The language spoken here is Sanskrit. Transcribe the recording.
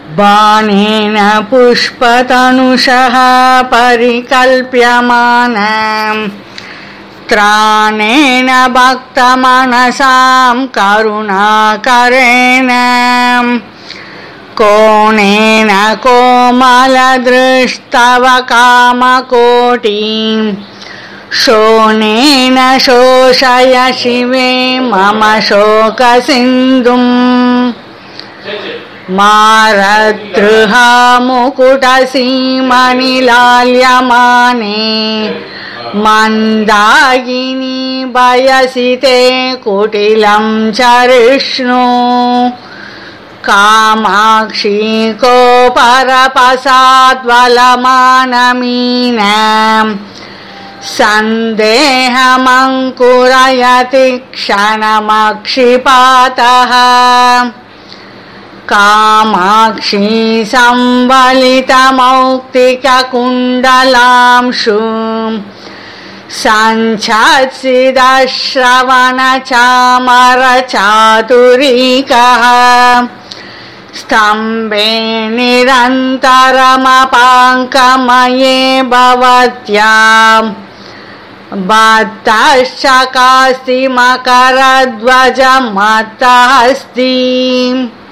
बाणेन पुष्पतनुषः परिकल्प्यमानं त्राणेन भक्तमनसां करुणाकरेण कोणेन कोमलदृष्टव कामकोटिं शोणेन शोषय शिवे मम शोकसिन्धुम् मारद्रुहा मुकुटसीमनिलाल्यमाने मन्दाकिनी बयसि ते कुटिलं चरिष्णु कामाक्षी कोपरपसाद्वलमानमीनं सन्देहमङ्कुरयति क्षणमक्षिपातः कामाक्षी संवलितमौक्तिककुण्डलांशु सञ्चात्सिदश्रवणचामरचातुरीकः स्तम्भे निरन्तरमपाङ्कमये भवत्यां बद्धश्चकास्ति मकरध्वजमत्तहस्ति।